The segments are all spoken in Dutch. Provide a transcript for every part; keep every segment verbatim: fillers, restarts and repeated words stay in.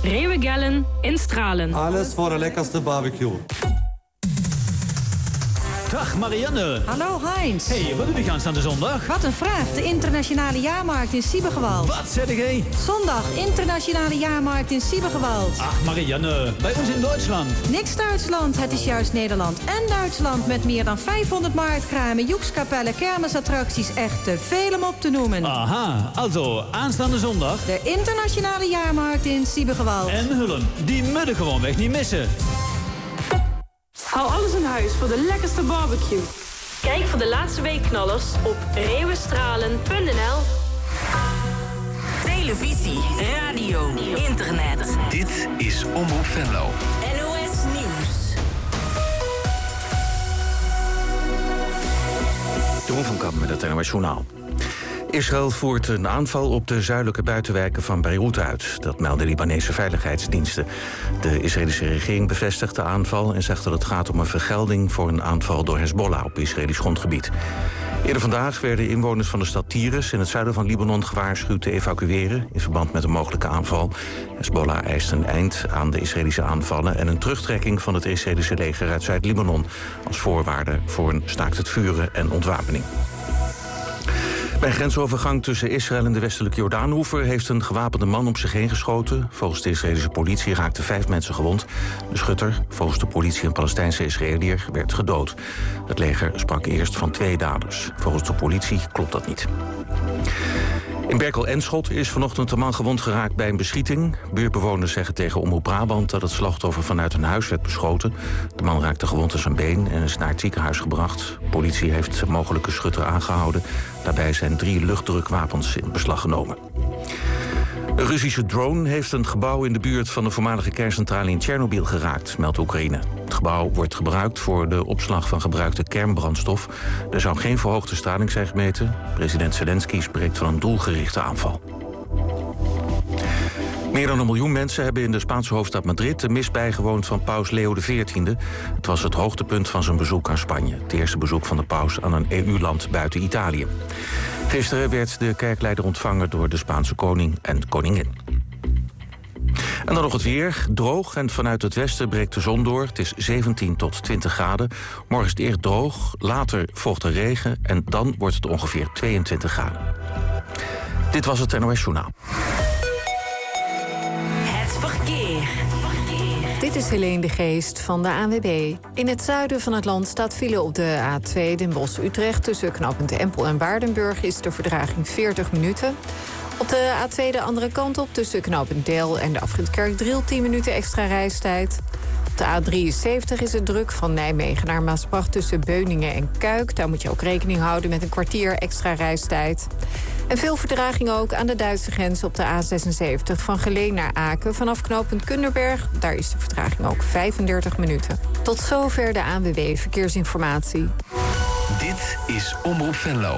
Reeuwegellen in Stralen. Alles voor de lekkerste barbecue. Dag Marianne. Hallo Heinz. Hey, wat doe je aanstaande zondag? Wat een vraag. De internationale jaarmarkt in Siebergewald. Wat zeg jij? Zondag, internationale jaarmarkt in Siebergewald. Ach Marianne, bij ons in Duitsland. Niks Duitsland, het is juist Nederland en Duitsland. Met meer dan vijfhonderd marktkramen, joekskapellen, kermisattracties. Echt te veel om op te noemen. Aha, also aanstaande zondag. De internationale jaarmarkt in Siebergewald. En Hullen, die moeten gewoon weg niet missen. Hou alles in huis voor de lekkerste barbecue. Kijk voor de laatste weekknallers op reeuwenstralen punt n l. Televisie, radio, internet. Dit is Omroep Venlo. N O S Nieuws. Jeroen van Kamp met het N O S Journaal. Israël voert een aanval op de zuidelijke buitenwijken van Beirut uit. Dat melden Libanese veiligheidsdiensten. De Israëlische regering bevestigt de aanval en zegt dat het gaat om een vergelding voor een aanval door Hezbollah op Israëlisch grondgebied. Eerder vandaag werden inwoners van de stad Tyrus in het zuiden van Libanon gewaarschuwd te evacueren in verband met een mogelijke aanval. Hezbollah eist een eind aan de Israëlische aanvallen en een terugtrekking van het Israëlische leger uit Zuid-Libanon als voorwaarde voor een staakt het vuren en ontwapening. Bij een grensovergang tussen Israël en de westelijke Jordaanoever heeft een gewapende man op zich heen geschoten. Volgens de Israëlische politie raakten vijf mensen gewond. De schutter, volgens de politie een Palestijnse Israëliër, werd gedood. Het leger sprak eerst van twee daders. Volgens de politie klopt dat niet. In Berkel-Enschot is vanochtend een man gewond geraakt bij een beschieting. Buurtbewoners zeggen tegen Omroep Brabant dat het slachtoffer vanuit een huis werd beschoten. De man raakte gewond aan zijn been en is naar het ziekenhuis gebracht. Politie heeft de mogelijke schutter aangehouden. Daarbij zijn drie luchtdrukwapens in beslag genomen. Een Russische drone heeft een gebouw in de buurt van de voormalige kerncentrale in Tsjernobyl geraakt, meldt Oekraïne. Het gebouw wordt gebruikt voor de opslag van gebruikte kernbrandstof. Er zou geen verhoogde straling zijn gemeten. President Zelensky spreekt van een doelgerichte aanval. Meer dan een miljoen mensen hebben in de Spaanse hoofdstad Madrid de mis bijgewoond van paus Leo de veertiende. Het was het hoogtepunt van zijn bezoek aan Spanje. Het eerste bezoek van de paus aan een E U-land buiten Italië. Gisteren werd de kerkleider ontvangen door de Spaanse koning en koningin. En dan nog het weer. Droog en vanuit het westen breekt de zon door. Het is zeventien tot twintig graden. Morgen is het eerst droog, later volgt er regen en dan wordt het ongeveer tweeëntwintig graden. Dit was het N O S Journaal. Dit is Helene de Geest van de A N W B. In het zuiden van het land staat file op de A twee Den Bosch-Utrecht. Tussen knooppunt Empel en Waardenburg is de vertraging veertig minuten. Op de A twee de andere kant op tussen knooppunt Del en de afrit Kerkdriel tien minuten extra reistijd. Op de A drieënzeventig is het druk van Nijmegen naar Maasbracht tussen Beuningen en Kuik. Daar moet je ook rekening houden met een kwartier extra reistijd. En veel vertraging ook aan de Duitse grens op de A zesenzeventig van Geleen naar Aken. Vanaf knooppunt Kunderberg, daar is de vertraging ook vijfendertig minuten. Tot zover de A N W B Verkeersinformatie. Dit is Omroep Venlo.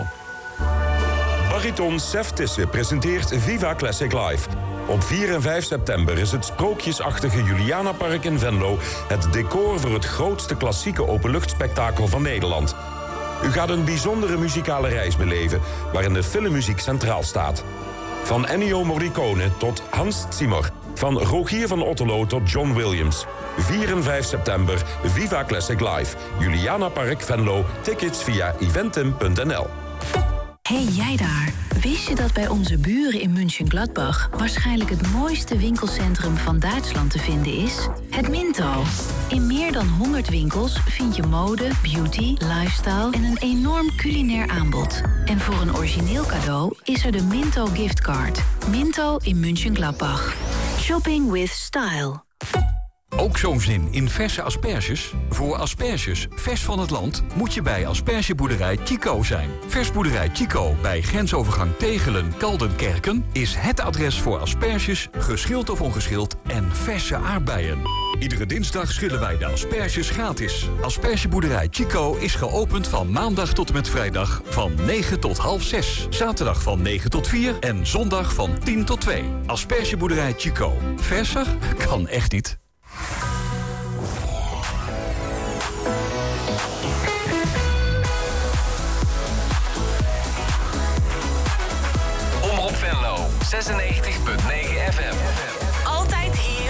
Bariton Sef Tisse presenteert Viva Classic Live. Op vier en vijf september is het sprookjesachtige Julianapark in Venlo het decor voor het grootste klassieke openluchtspektakel van Nederland. U gaat een bijzondere muzikale reis beleven waarin de filmmuziek centraal staat. Van Ennio Morricone tot Hans Zimmer. Van Rogier van Otterlo tot John Williams. vier en vijf september, Viva Classic Live. Julianapark Venlo. Tickets via eventim punt n l. Hey jij daar, wist je dat bij onze buren in München-Gladbach waarschijnlijk het mooiste winkelcentrum van Duitsland te vinden is? Het Minto. In meer dan honderd winkels vind je mode, beauty, lifestyle en een enorm culinair aanbod. En voor een origineel cadeau is er de Minto giftcard. Minto in München-Gladbach. Shopping with style. Ook zo'n zin in verse asperges? Voor asperges vers van het land moet je bij aspergeboerderij Chico zijn. Versboerderij Chico bij grensovergang Tegelen-Kaldenkerken is het adres voor asperges, geschild of ongeschild en verse aardbeien. Iedere dinsdag schillen wij de asperges gratis. Aspergeboerderij Chico is geopend van maandag tot en met vrijdag van negen tot half zes. Zaterdag van negen tot vier en zondag van tien tot twee. Aspergeboerderij Chico. Verser kan echt niet. Omroep Venlo, zesennegentig punt negen F M. Altijd hier.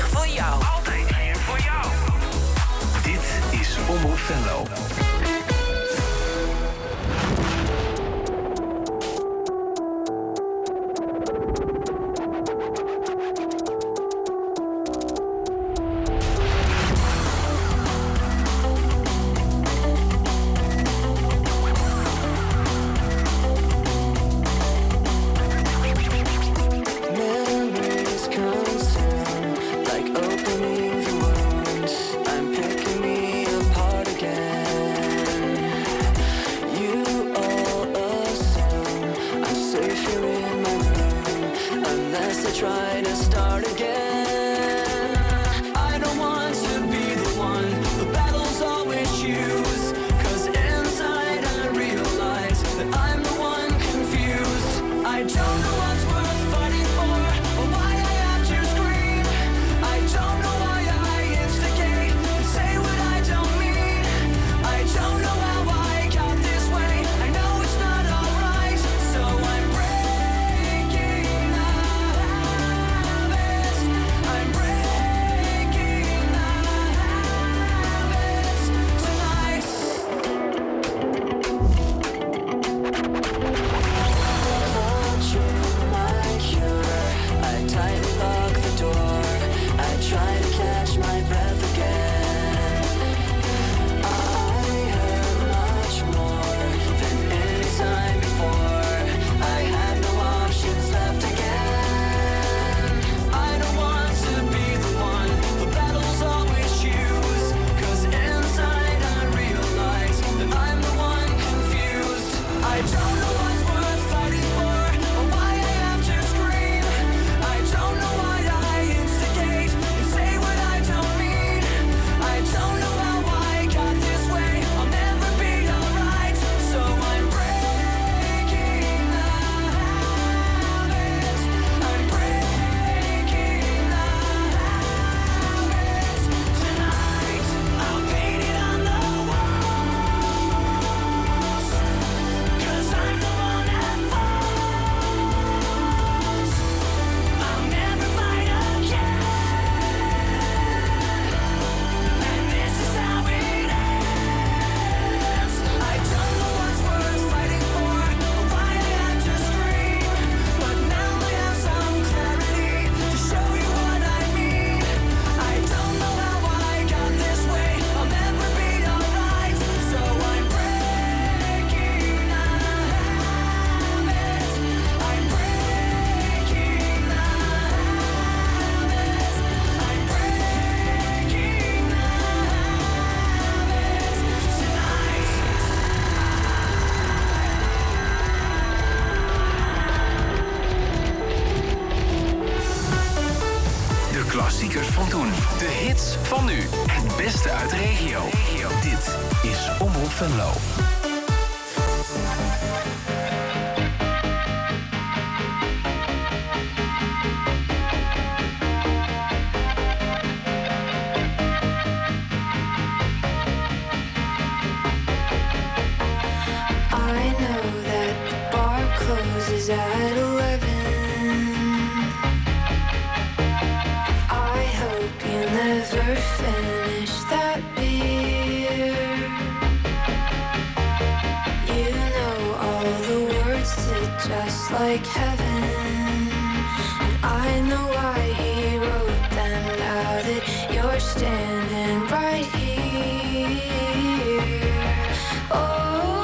Klassiekers van toen. De hits van nu. Het beste uit de regio. Dit is Omroep Venlo. Closes at eleven. I hope you never finish that beer. You know all the words to Just Like Heaven, and I know why he wrote them. Now that you're standing right here. Oh,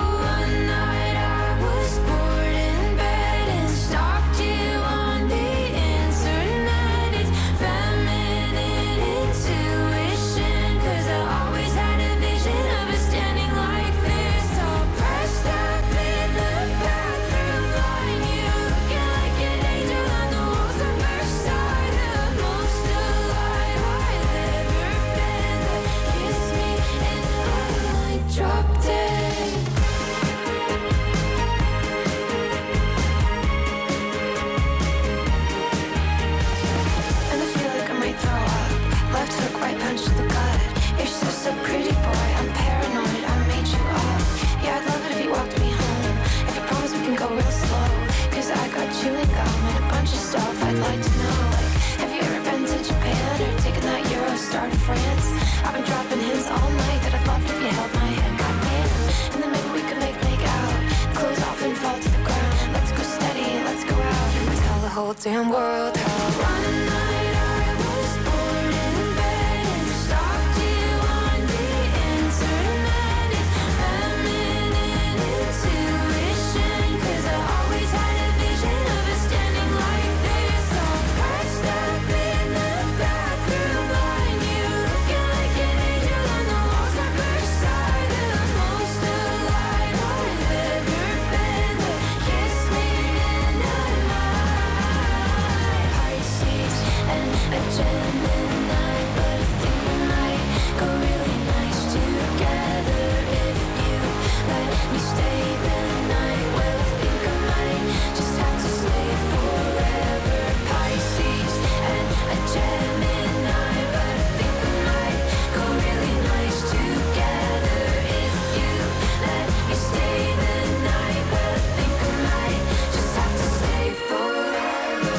chewing gum and a bunch of stuff I'd like to know. Like, have you ever been to Japan or taken that Eurostar to France? I've been dropping hints all night that I'd love it if you held my hand, goddamn. And then maybe we could make make out, close off and fall to the ground. Let's go steady and let's go out and tell the whole damn world how one night I was bored in bed and stalked you on the internet. It's feminine intuition, 'cause I always had a vision of us standing like this, all pressed up in the bathroom line. You looking like an angel on the walls of Versailles, the most alive I've ever been. But kiss me and I might. Pisces and a Gemini, but I think we might go really nice together if you let me stay the night. Well, I think I might just have to stay forever. Pisces and a Gemini, but I think we might go really nice together if you let me stay the night. Well, I think I might just have to stay forever.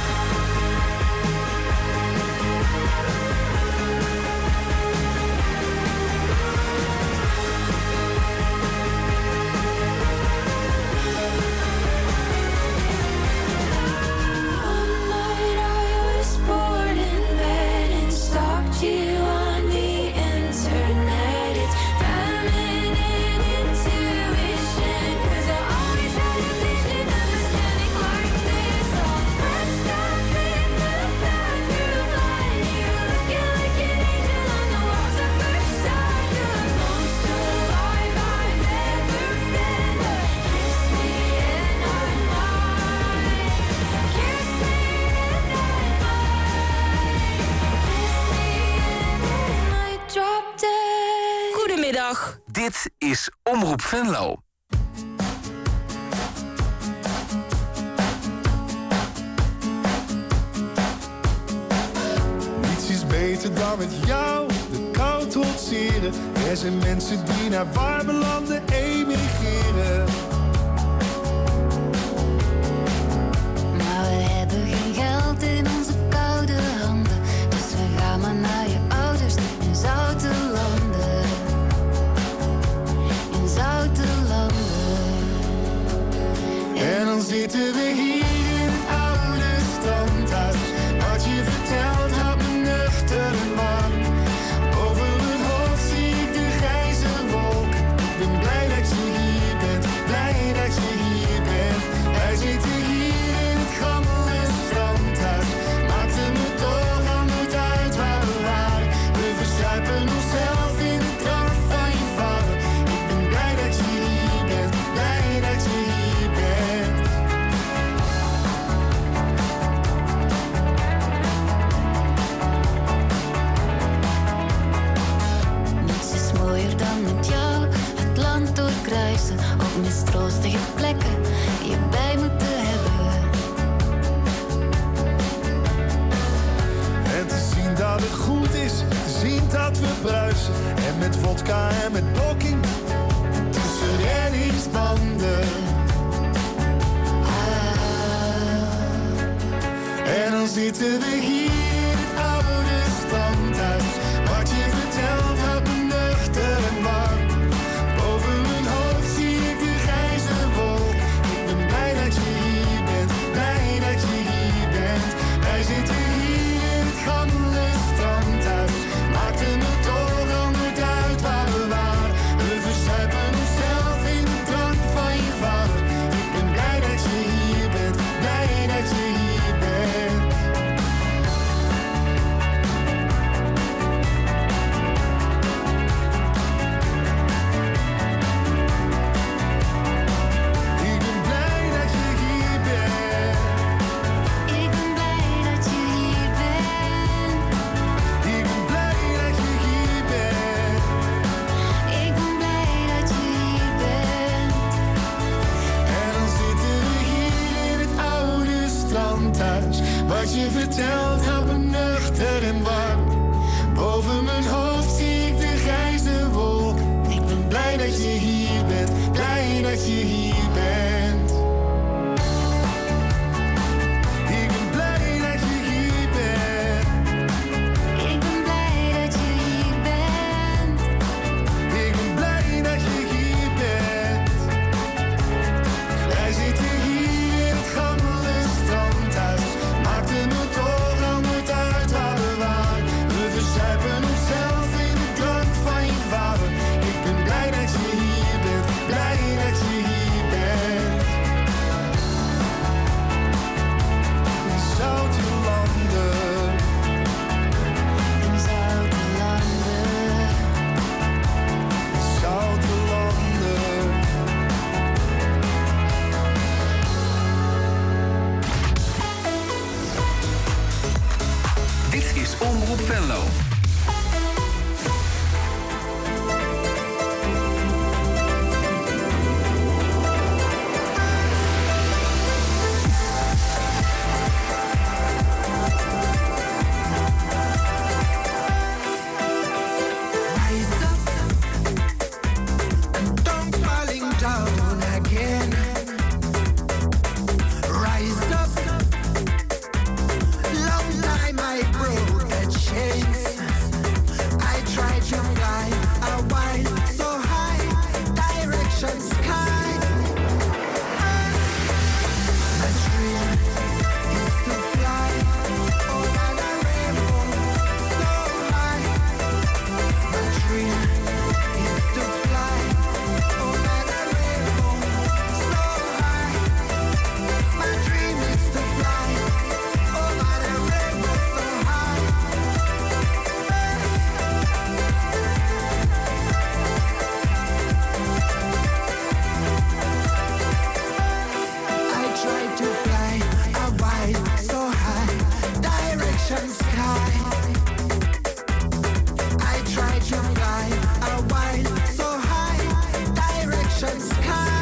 One night I was bored in bed and stalked you on the internet. It's feminine intuition, 'cause I always had a vision of us standing like this, all pressed up in the bathroom line. You looking like an angel on the walls of Versailles, the most alive I've ever been. But kiss me and I might. Kiss me and I might. Kiss me and I might drop dead. Goedemiddag. Dit is Omroep Venlo. Niets is beter dan met jou de kou trotseren. Er zijn mensen die naar warme landen emigreren. Maar we hebben geen geld in onze koude handen, dus we gaan maar naar je ouders in zoute landen. In zoute landen. En dan zitten we hier in het oude standhuis. Wat je vertelt houdt me nuchter en warm. Over het hoofd zie ik de grijze wolken. Ik ben blij dat je hier bent, blij is te zien dat we bruisen. En met vodka en met blokking tussen reddingsbanden. Ah. En dan zitten we hier in het oude standhuis. Wat je vertelt houdt me nuchter en warm. Boven mijn hoofd zie ik de grijze wolk. Ik ben blij dat je hier bent, blij dat je hier bent. Wij zitten hier in het gammele strandhuis. Maakte me toch al niet uit waar we waren. We verzuipen onszelf in de drank van je vader. Ik ben blij dat je hier bent, blij dat je hier bent. Ik ben blij dat je hier bent. Ik ben blij dat je hier bent. Ik ben blij dat je hier bent. Ik ben blij dat je hier bent. En dan zitten we hier in het oude strandhuis. Wat je vertelt houdt me nuchter en warm. Boven mijn hoofd zie ik de grijze wolk. Ik ben blij dat je hier bent, blij dat je hier bent. Ik ben blij dat je hier bent. Ik ben blij dat je hier bent. Ik ben blij dat je hier bent. Wij zitten hier in het gammele strandhuis. Maakte me toch al niet uit waar we waren. We verzuipen onszelf in de drank van je vader. Ik ben blij dat je hier bent, blij dat je hier bent. In zoute landen. In zoute landen. In zoute landen. Dit is Omroep Venlo. Rise up and don't falling down again. Rise up. Long time I broke the chains. I tried to fly a while so high, direction sky. My dream is to fly over the rainbow so high. My dream is to fly over the rainbow so high. My dream is to fly over the rainbow so high. I tried to fly a while so high, direction sky. I tried to fly a while so high, direction sky.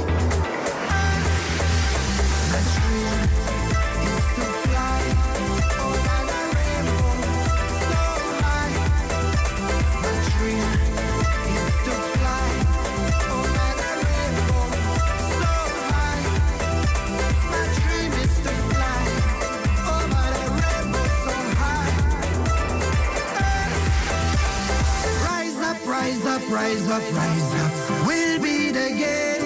My dream is to fly over the rainbow so high. My dream is to fly over the rainbow so high. My dream is to fly over the rainbow so high. Rise up, rise up, rise up, rise up. We'll beat again.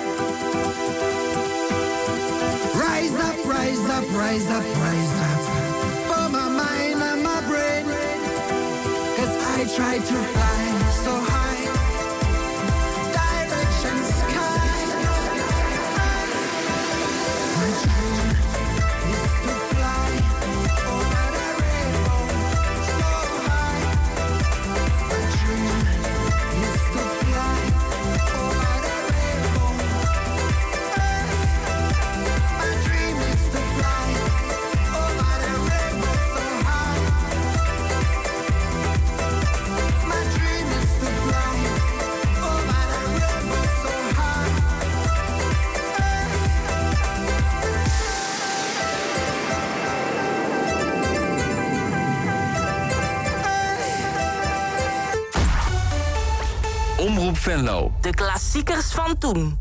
Rise up, rise up, rise up, rise up. For my mind and my brain. Cause I tried to fly so high. Direction sky. My dream is to fly over the rainbow so high. My dream is to fly over the rainbow. My dream is to fly over the rainbow so high. My dream is to fly. Venlo. De klassiekers van toen.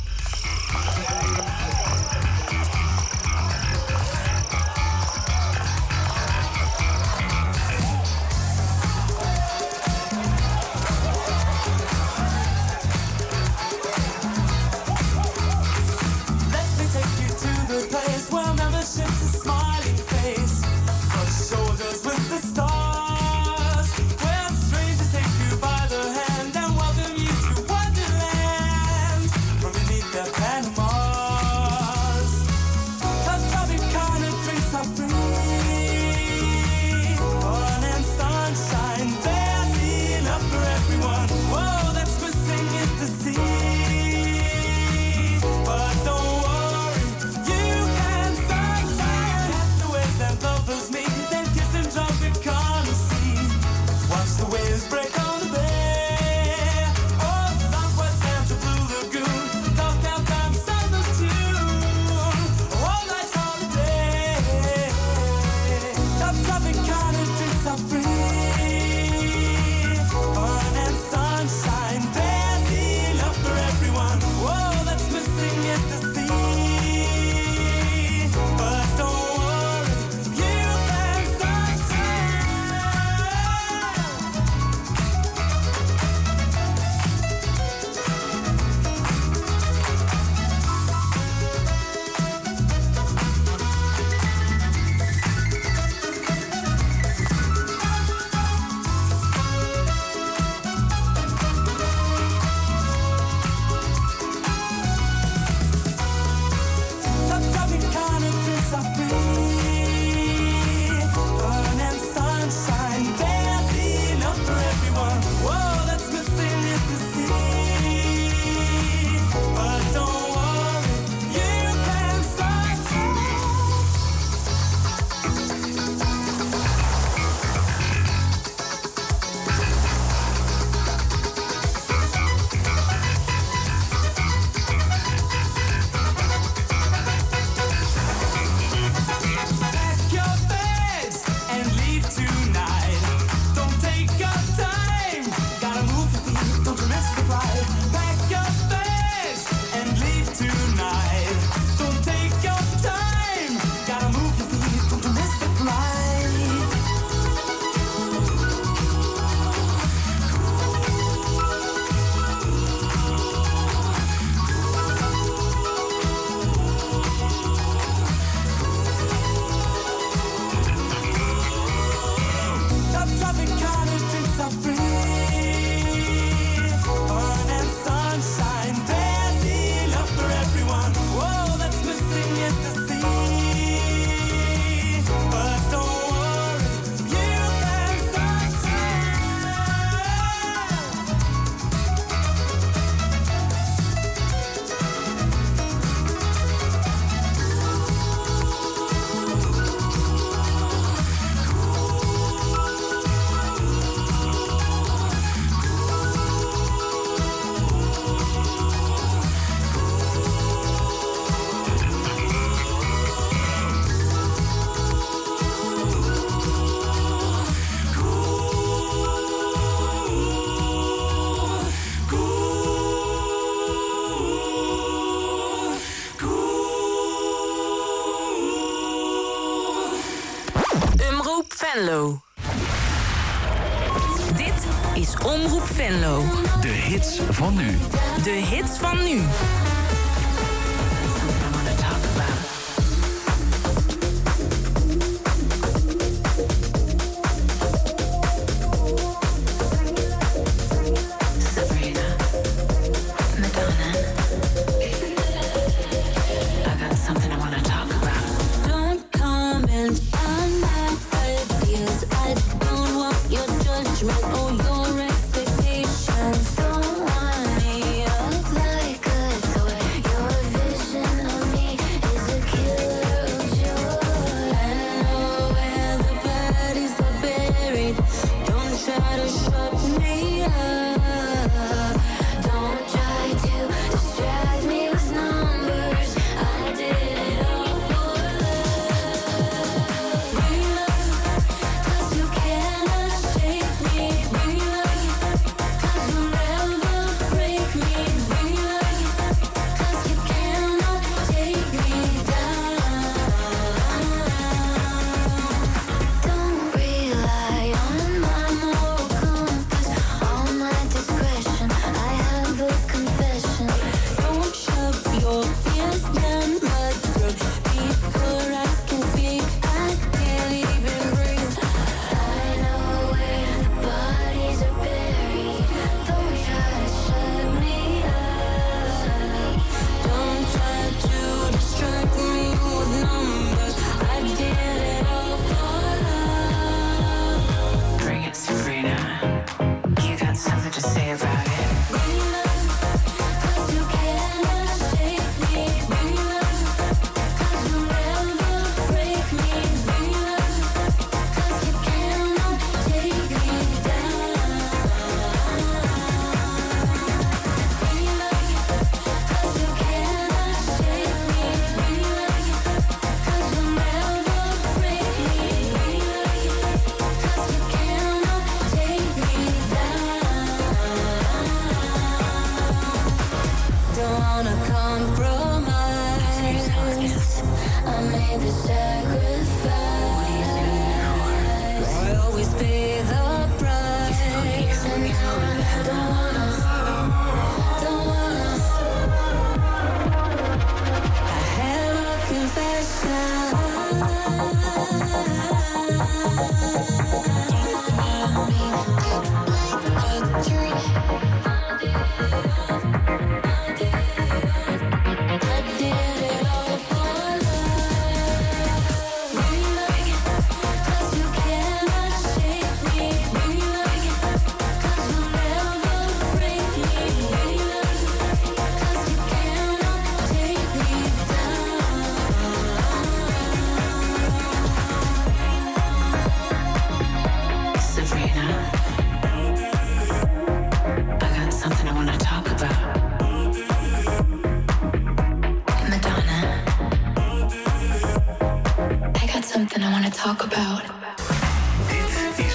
Venlo. Dit is Omroep Venlo. De hits van nu. De hits van nu. Me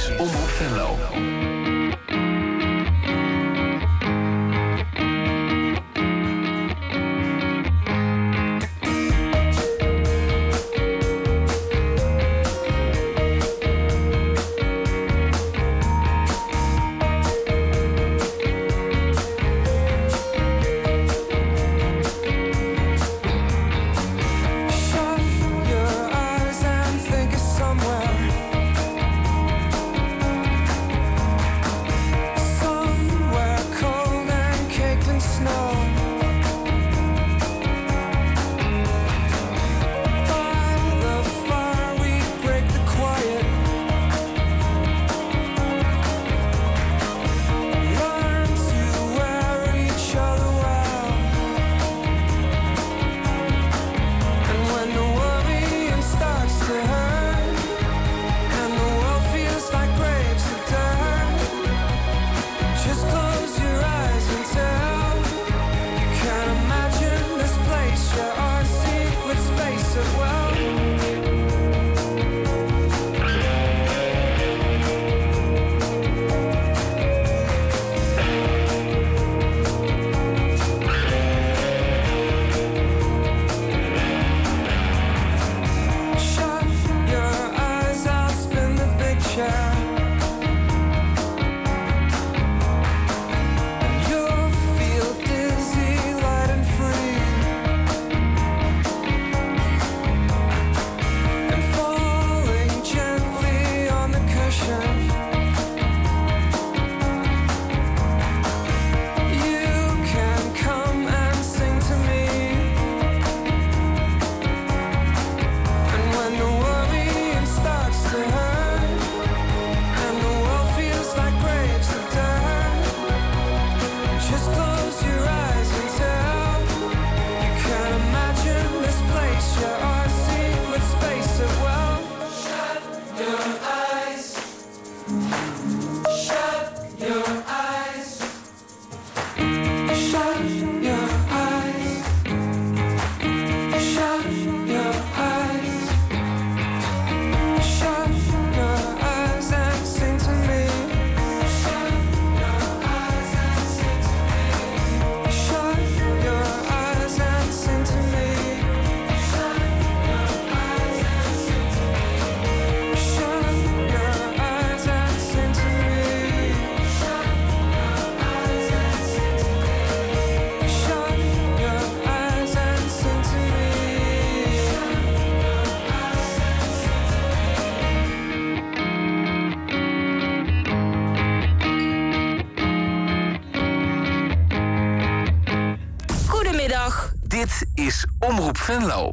is Omroep Venlo. Dit is Omroep Venlo.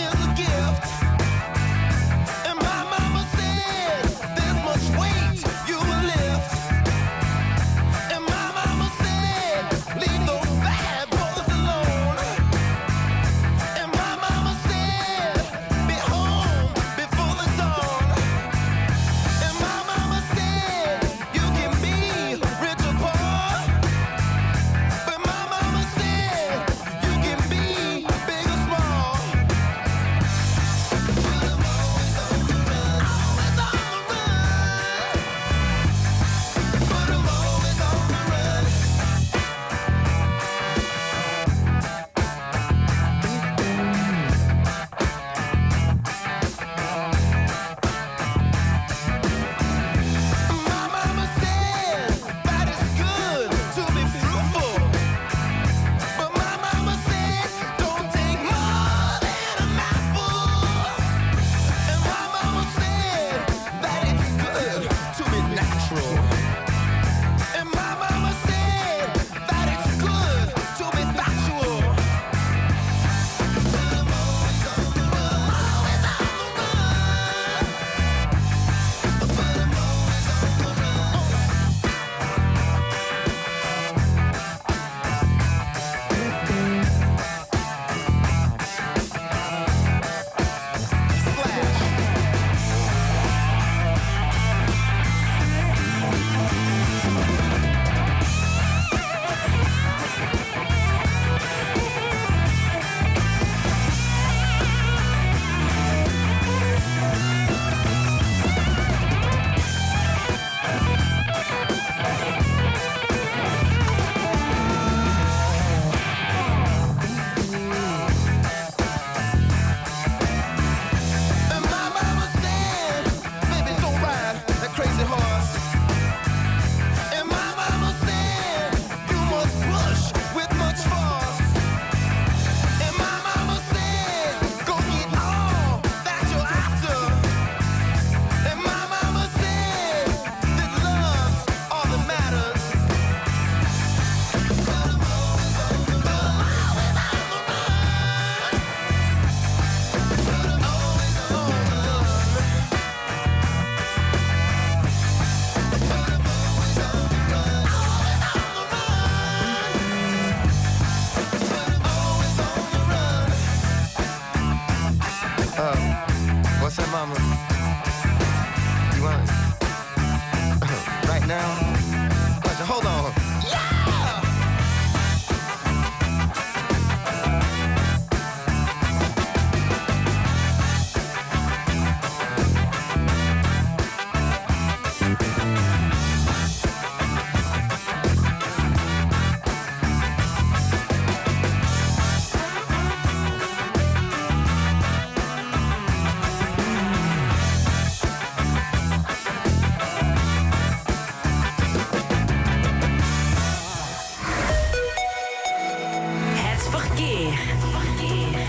You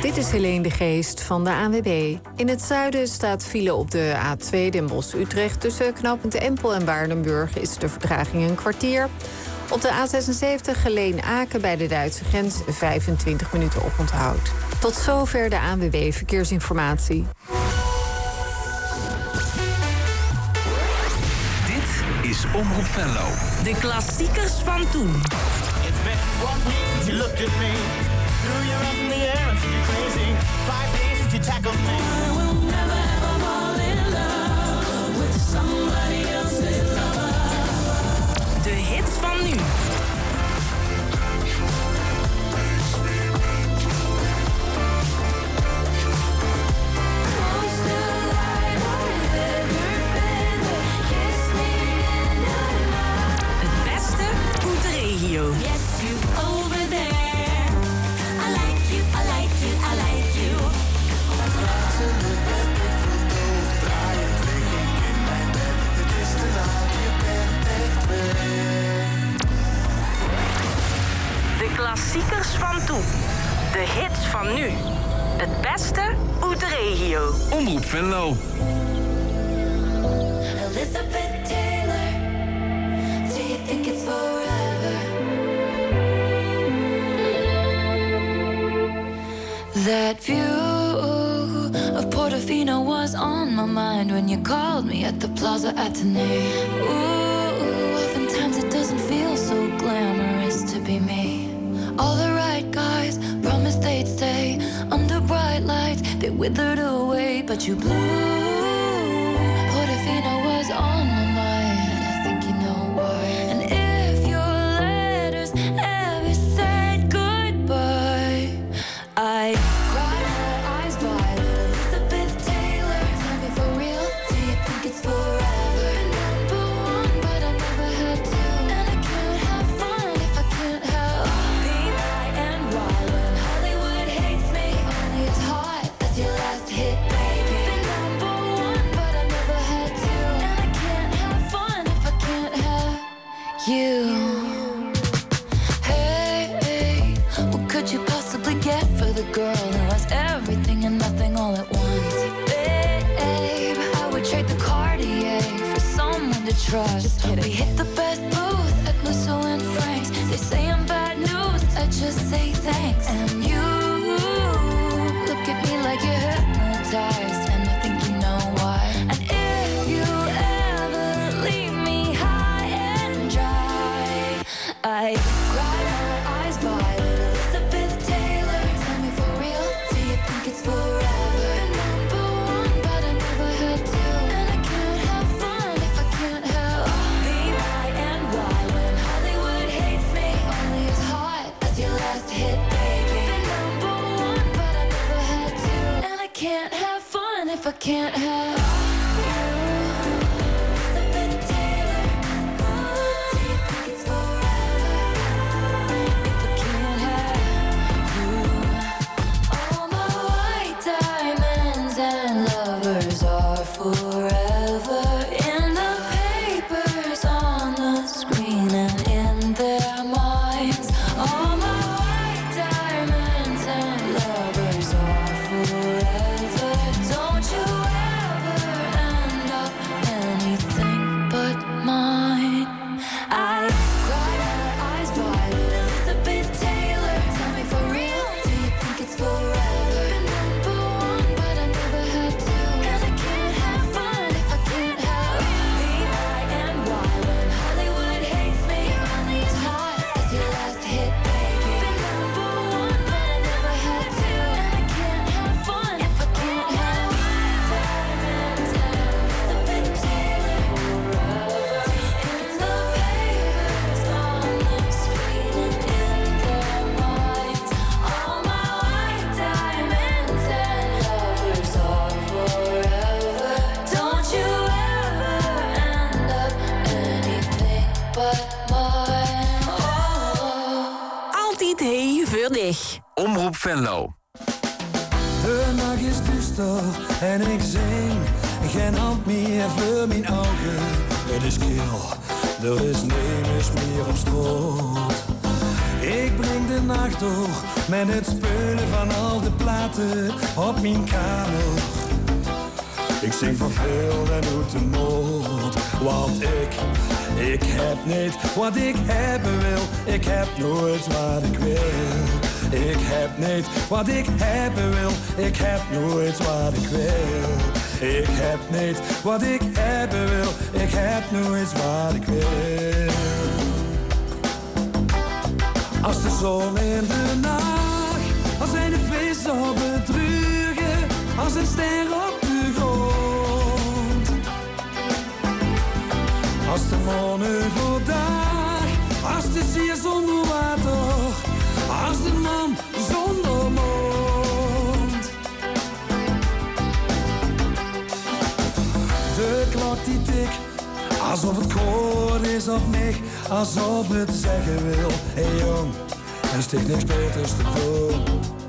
Dit is Helene de Geest van de A N W B. In het zuiden staat file op de A twee Den Bosch-Utrecht. Tussen knooppunt Empel en Waardenburg is de vertraging een kwartier. Op de A zesenzeventig Geleen-Aken bij de Duitse grens vijfentwintig minuten oponthoud. Tot zover de A N W B Verkeersinformatie. Dit is Omroep Venlo. De klassiekers van toen. It's been one week since you looked at me. Threw your arms in the air and said you're crazy. Five days since you tackled me. I will never ever fall in love with somebody else's lover. De hits van nu. Het beste uit de regio. Yes, you over there. I like you, I like you, I like you. De klassiekers van toen. De hits van nu. Het beste uit de regio. Omroep Venlo. Elizabeth Taylor, do you think it's forever? That view of Portofino was on my mind when you called me at the Plaza Athénée. Ooh, oftentimes it doesn't feel so glamorous to be me. All the right guys promised they'd stay under bright lights. They withered away, but you blew. Portofino was on my mind. I think you know why. And if your letters ever said goodbye, I cried my eyes violet. Elizabeth Taylor, tell me for real, do you think it's forever? Number one, but I never had to. And I can't have fun if I can't have be my and why when Hollywood hates me. Only as hot as your last hit, baby. Been number one, but I never had to. And I can't have fun if I can't have you. Hey, hey, what could you possibly get for the girl who has everything and nothing all at once? Babe, I would trade the Cartier for someone to trust. Just kidding. We hit the best booth at Musso and Frank's. They say I'm bad news, I just say thanks. And you look at me like you're hypnotized, and I think you know why. And if you ever leave me high and dry, I cry my eyes violet. Elizabeth Taylor, tell me for real, do you think it's forever? Number one, but I never had to. And I can't have fun if I can't have be my and why when Hollywood hates me. Only as hot as your last hit, baby. Been number one, but I never had to. And I can't have fun if I can't have you. Elizabeth Taylor, do you think it's forever? If I can't have you. All my white diamonds and lovers are forever in the papers, on the screen, and in their minds. All my white diamonds and lovers are forever. Don't you ever end up anything but mine. I cry my eyes violet. Elizabeth Taylor, tell me for real, do you think it's forever? Number one, but I never had to. And I can't have fun if I can't have be my and why when Hollywood hates me. Only as hot as your last hit, baby. Been number one, but I never had to. And I can't have fun if I can't have diamonds and Elizabeth Taylor. In the papers, on the screen, and in their minds. All my white diamonds and lovers are forever. Don't you ever end up anything but mine. Oh. Altijd hevig. Omroep Venlo. De nacht is duister en ik zing geen hand meer voor mijn ogen. Het is kil, er is niks meer op straat. Ik breng de de nacht door met het speulen van al de platen op mijn kamer. Ik zing van veel en doet de nood, want ik, ik heb niet wat ik hebben wil. Ik heb nooit wat ik wil. Ik heb niet wat ik hebben wil. Ik heb nooit wat ik wil. Ik heb niet wat ik hebben wil. Ik heb nooit wat ik wil. Als de zon in de nacht, als zijn de vis op het bruggen, als een ster op de grond. Als de maan overdag, als de zee zonder water, als de man zonder mond. De klok die tikt, alsof het koord is op mij, alsof het zeggen wil. Hé hey jong, er stikt niks beters te doen.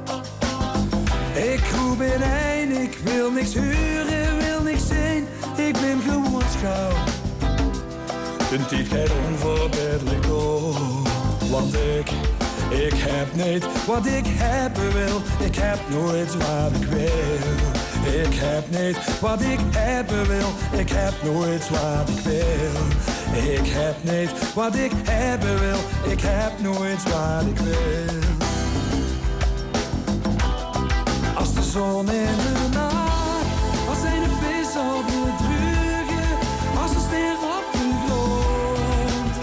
Ik roep in een, ik wil niks huren, wil niks zien. Ik ben gewoon schouw. De tijd gaat onverbiddelijk door. Want ik, ik heb niet wat ik hebben wil. Ik heb nooit wat ik wil. Ik heb niet wat ik hebben wil. Ik heb nooit wat ik wil. Ik heb niet wat ik hebben wil. Ik heb nooit wat ik wil. Als de zon in de nacht, als zijn de vis op de bruggen, als een ster op de grond.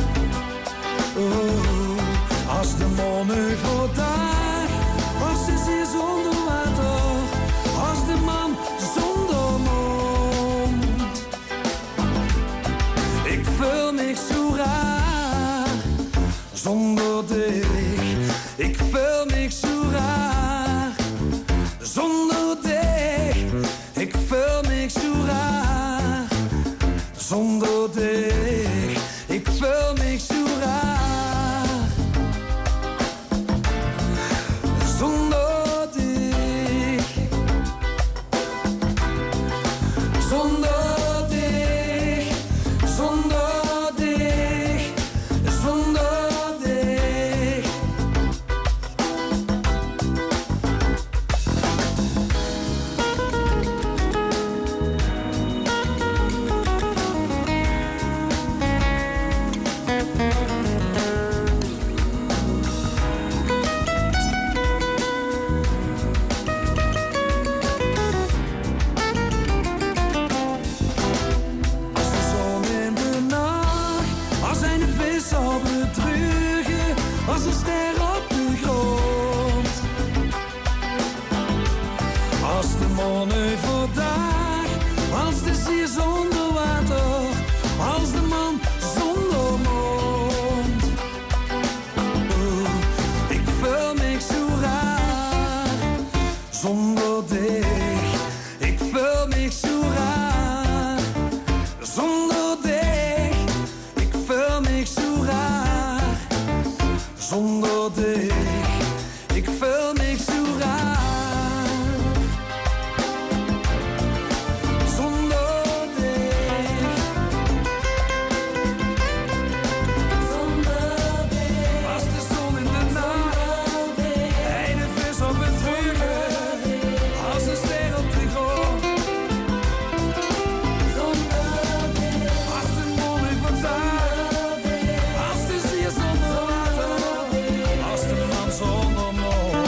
Oh, als de maan overdag, als de zee zonder water, als de man zonder mond. Ik voel me zo raar zonder dich. Ik voel me zo raar zonder dich. Ik voel me zo raar zonder dich. Ik voel me zo raar zonder dich. Zonder dich. Zonder dich. Zonder dich. Als de zon in de nacht, als zijn de vis op het bruggen, als een ster op de grond. Als de maan overdag, als de zee zonder water, als de man zonder mond. Oh, ik voel me zo raar zonder dich. Ik voel me zo raar zonder dich. Ik voel me zo raar zonder dich. Ik voel me zo raar zonder dich. Zonder dich. Als de zon in de nacht, en een vis op het bruggen, als een ster op de grond. Zonder dich. Als de maan overdag, als de zee zonder water, als de man zonder mond.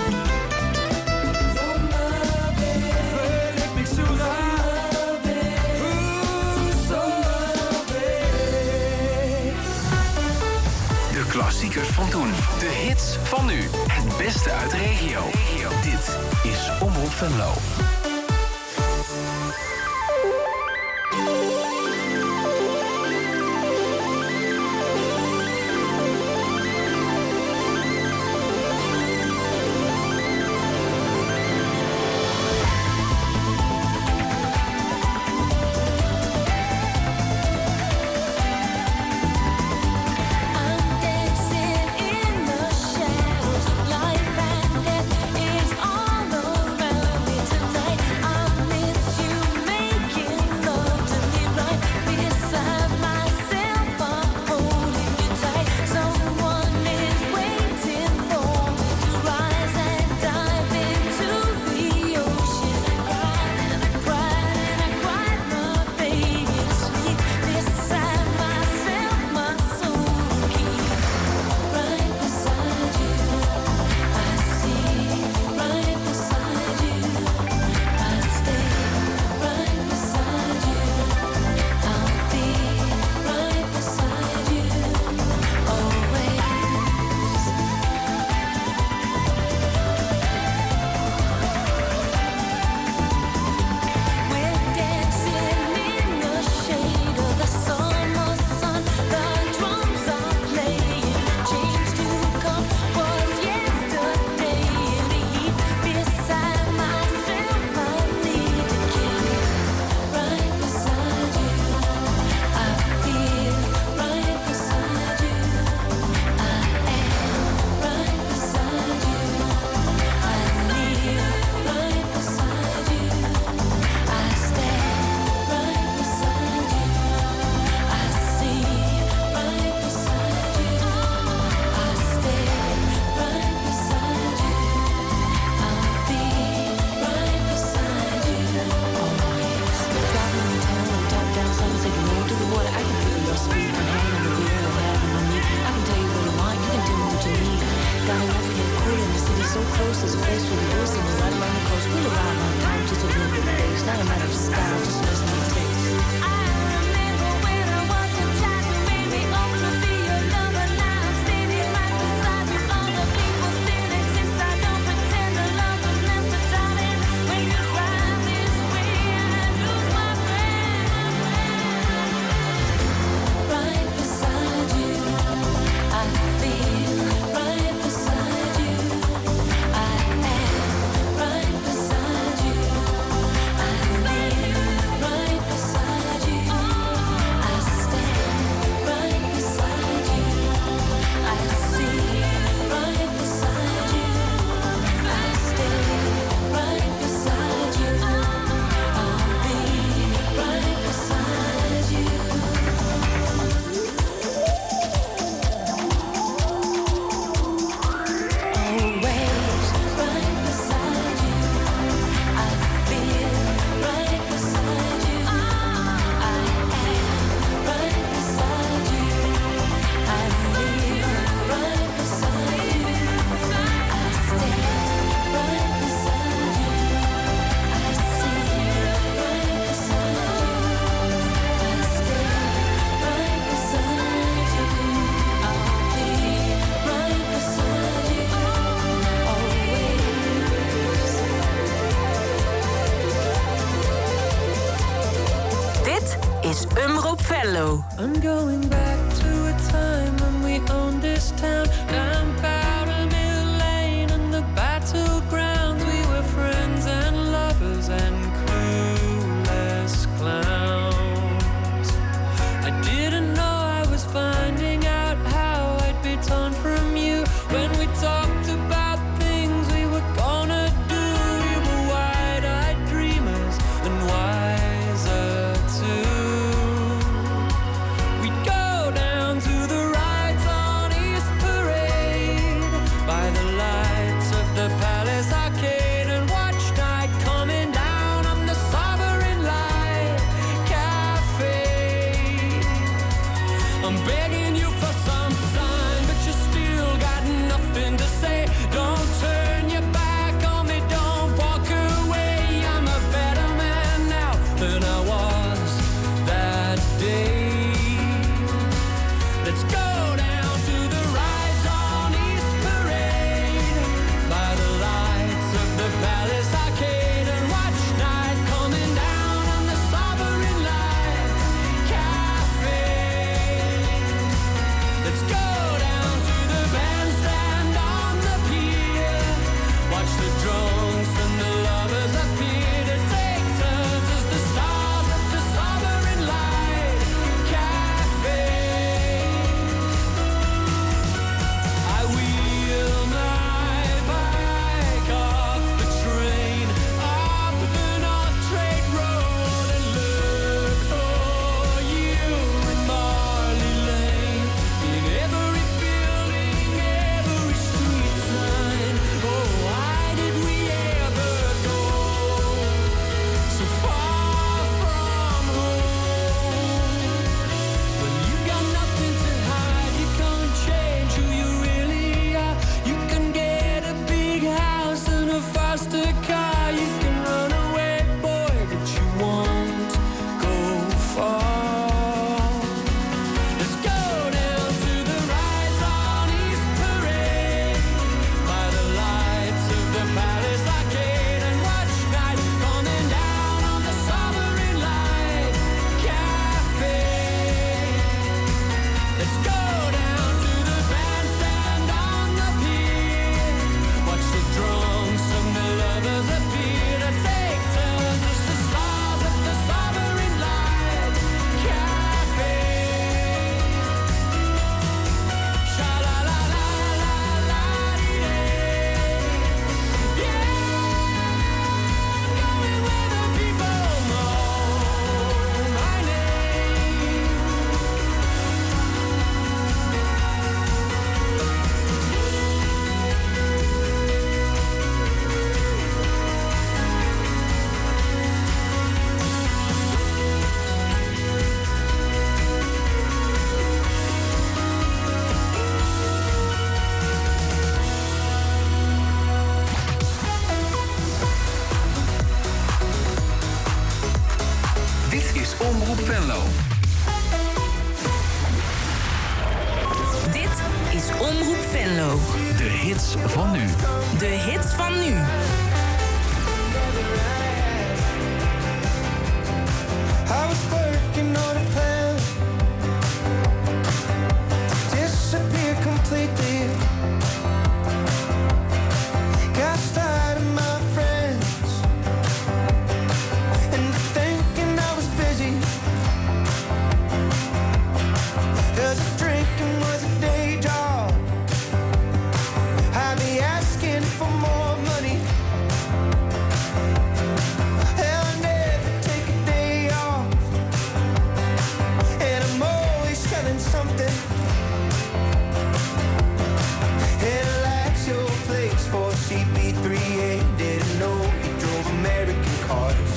Zonder dich. Voel ik me zo raar. Oeh, zonder dich. De klassiekers van toen. De hits van nu. Het beste uit de regio. Dit is Omroep Venlo. Dancing in the shadows, life and death is all around me tonight. ghost, there's a face for the ghost, and we're right along the coast. We'll arrive on time, just a little bit of bass. Not a matter of style, just listening to taste. I'm going back to a time when we owned this town, down Powder Mill Lane and the battlegrounds. We were friends and lovers and cool as clowns. I didn't know I was finding out how I'd be torn from you when we talked about things we were gonna do. We were wide-eyed dreamers and wiser too. The Palace Arcade and watch night coming down on the Sovereign Light Cafe. I'm begging you for some sign, but you still got nothing to say. Venlo. De hits van nu. De hits van nu. I was working on a plan to disappear completely. Got tired of my friends and thinking I was busy. 'Cause if drinking was a day job, I'd be asking for more money. I'll never take a day off, and I'm always selling something. It lacks your place for C B three A. Didn't know you drove American cars.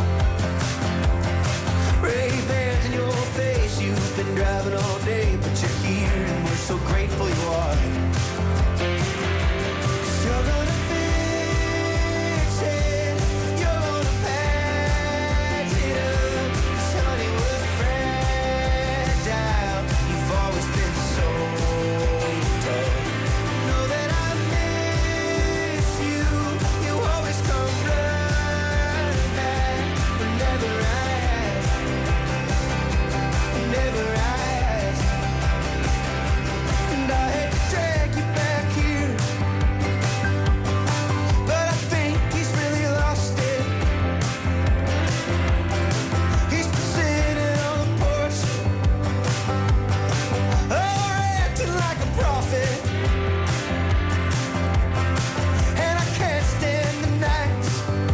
Ray-Bans in your face, you've been driving all day, but you're here and we're so grateful you are. 'Cause you're gonna fix it, you're gonna patch it up. 'Cause honey, we're fragile, you've always been so tough. Know that I miss you, you always come running back. Whenever I ask, whenever I ask, and I hate to drag you back here, but I think he's really lost it. He's been sitting on the porch, oh, acting like a prophet. And I can't stand the nights,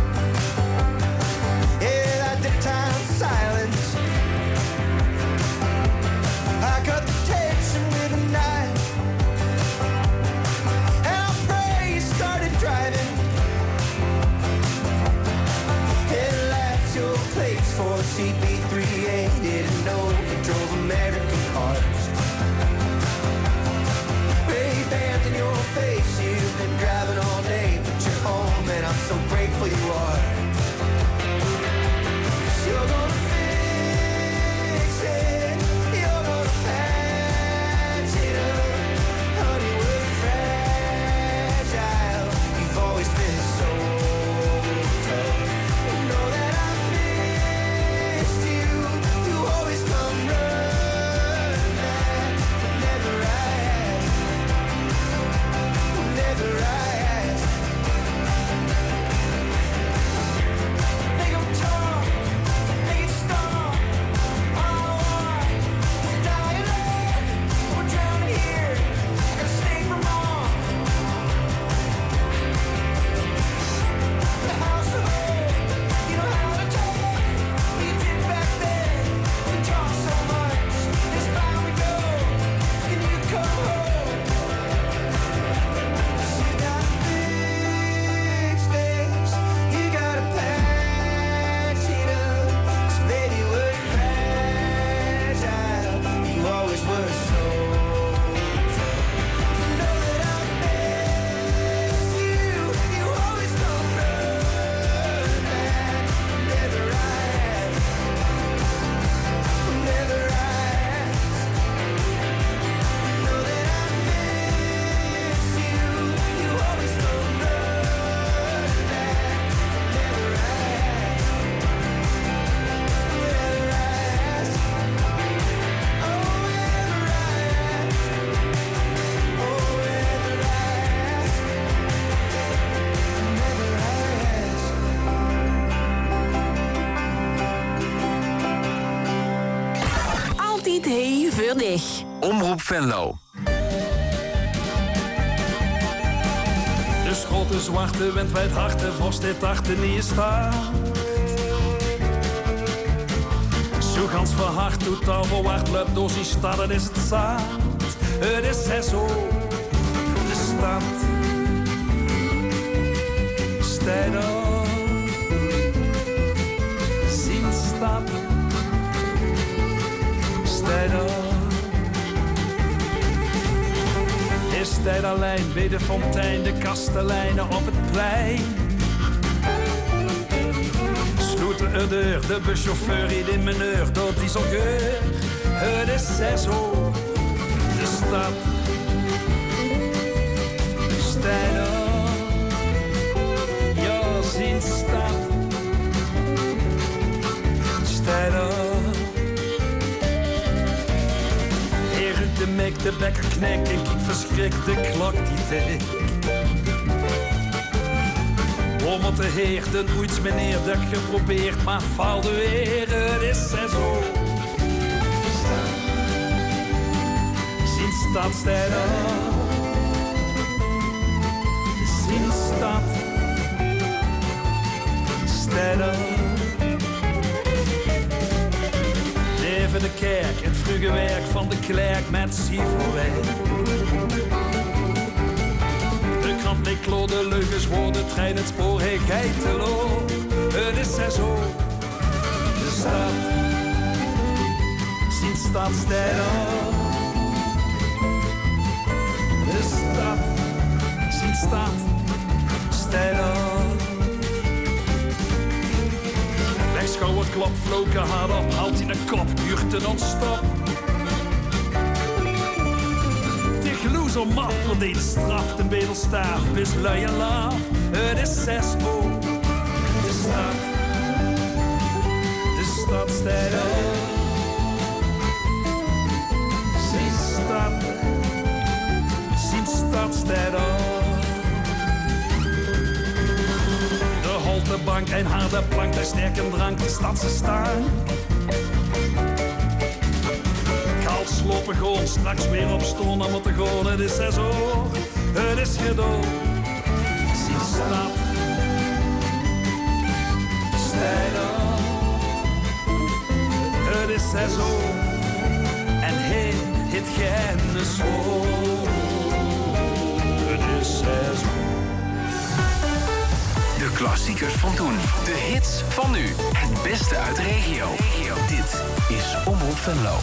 yeah, that daytime silence. I cut the tension with a knife, and I pray you started driving. It lacks your place for C B three A. Didn't know you drove American cars. Ray-Bans in your face, you've been driving all day, but you're home and I'm so grateful you are. 'Cause you're gonna fix it, you're gonna patch it up. Honey, we're fragile, you've always been so tough. You know that I missed you, you always come running back. Whenever I ask, whenever I ask, think I'm torn, think it's storm. All I is dying out, we're drowning here, I gotta stay for more. The house of hope, you know how to talk, you did back then, we talk so much, it's fine we go, can you come home? 'Cause you gotta fix this, you gotta patch it up, 'cause baby we're fragile, you always were so tough. You know that I miss you, you always come running back. Whenever I ask, whenever I ask, know that I miss you, you always come running back. Whenever I ask, whenever I ask, oh, whenever I ask, oh, whenever I ask, whenever I ask. Altijd hey voor dich. Omroep Venlo. De schotte zwarte wind wijd harten, vast dit achter niet je staat. Zo gans verhard, totaal verwacht, loopt door die stad, het is het zaad. Het is zes uur, de stad. Stijder, zien stad. Stijder. Is tijd alleen bij de fontein, de kasteleinen op het plein. Sloeten er deur, de buschauffeur hier in meneur, door dieselgeur. Het is zes uur, de stad. wekker knik, ik verschrik de klok die tijd. Om op de heerden, oets meneer, dat geprobeerd, maar valde weer, het is zes uur. Zien stadstijden, zien stad, stijden. Leven de kerk, het vroege werk van de klerk met Sieverwijk. De krant Niklo, de leugens worden, trein, het spoor, hey geitelo. Het is zes uur. De stad, zien stadstijden. De stad, zien stad, stijden. Wegschouwer, klap, vloken, hard op, haalt in een kop, buurten ontstop. Gloes om af voor deze straf, de bedelstaaf, bis lui en laaf. Het is zes uur. De stad, de stadstijden. Zien stad, zien stadstijden. De holtebank, een harde plank, de sterke drank, de stadse staan. Slopen gewoon, straks weer op stoel, dan moet er gewoon, het is zes uur, het is gedaan. Zie stad, stijden, het is zes uur, en hij het geen school, het is zes uur. De klassiekers van toen, de hits van nu, het beste uit de regio. Dit is Omroep Venlo.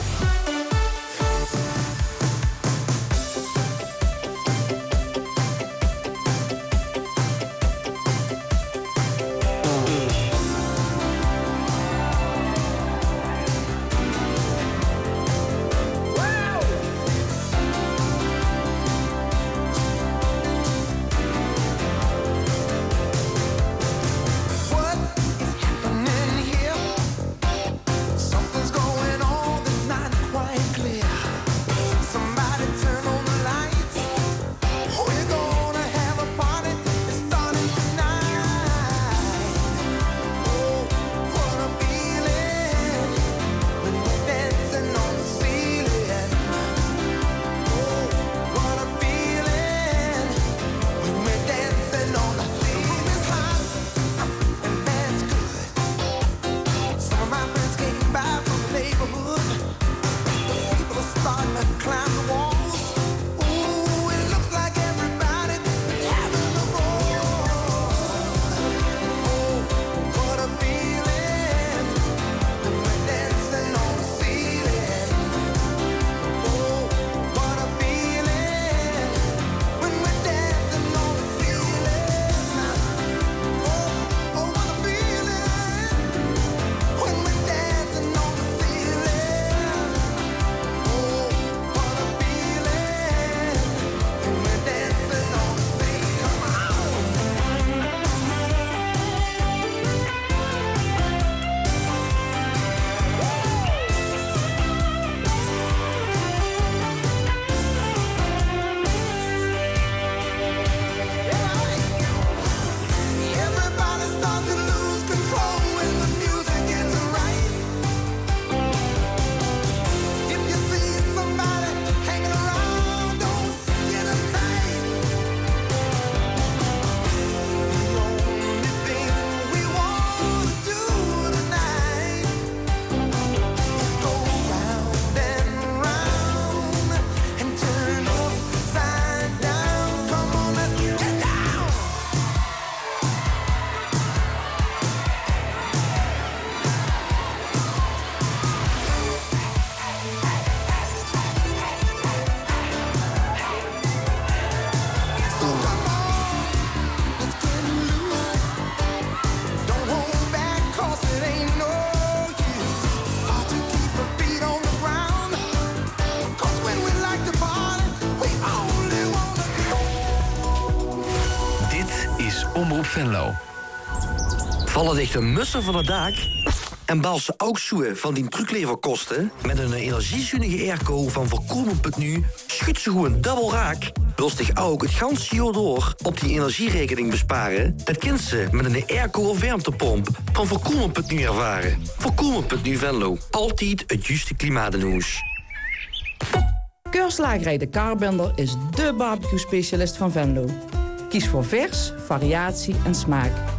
Omroep Venlo. Vallen dichte mussen van het dak? En bal ze ook zoeken van die trucleverkosten? Met een energiezuinige airco van voorkomen punt nu schudt ze gewoon dubbel raak. Wil zich ook het ganse jaar door op die energierekening besparen? Dat kunt ze met een airco of warmtepomp van voorkomen punt nu ervaren. voorkomen punt nu Venlo. Altijd het juiste klimaat in huis. Keurslagerij De Karbender is dé barbecue-specialist van Venlo. Kies voor vers, variatie en smaak.